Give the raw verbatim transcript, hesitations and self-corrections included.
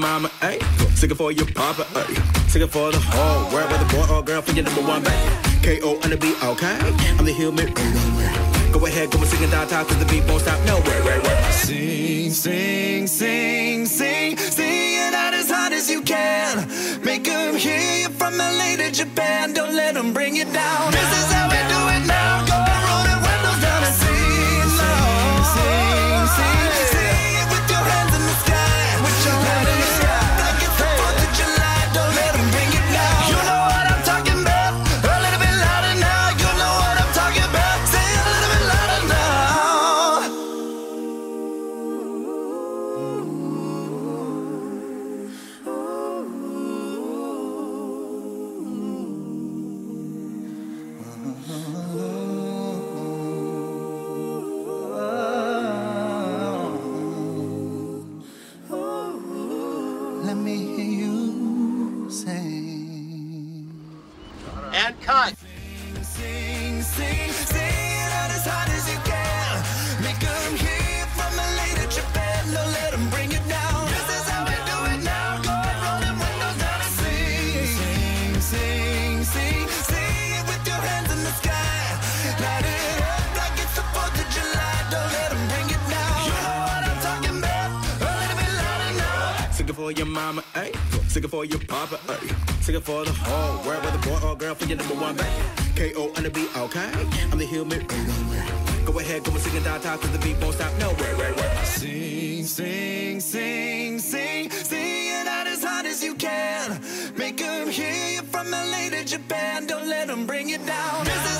mama, ayy. Sing it for your papa, ayy. Sing it for the whole world, whether boy or girl, for your number one, baby. K O on the beat, okay. I'm the human. Go ahead, go and sing and die, die, cause the beat won't stop nowhere, right, right. Sing, sing, sing, sing, sing it out as hard as you can. Make them hear you from L A to Japan. Don't let them bring you down. This is how we do it now. Go and roll the windows down and sing, sing, sing, sing, sing it with your hands in the sky. With your hands in the sky. Like it's the fourth of July. Don't let them bring you down. You know what I'm talking about. A little bit louder now. You know what I'm talking about. Say it a little bit louder now. Let me hear you sing. And cut. Sing, sing, sing it out as hard as you can. Make them hear you from L A to Japan. Don't let them bring you down. This is how we do it now. Go and roll them windows down and sing. Sing, sing, sing, sing it with your hands in the sky. Light it up like it's the fourth of July. Don't let them bring you down. You know what I'm talking about. A little bit louder now. Sing it for your mama, ayy. Sing it for your papa, ayy. Sing it for the whole world, whether boy or girl, for your number one, baby. K O on the beat, okay. I'm the human. Go ahead, go and sing and die, die, cause the beat won't stop nowhere, right, right. Sing, sing, sing, sing, sing it out as hard as you can. Make them hear you from L A to Japan. Don't let them bring you down. This is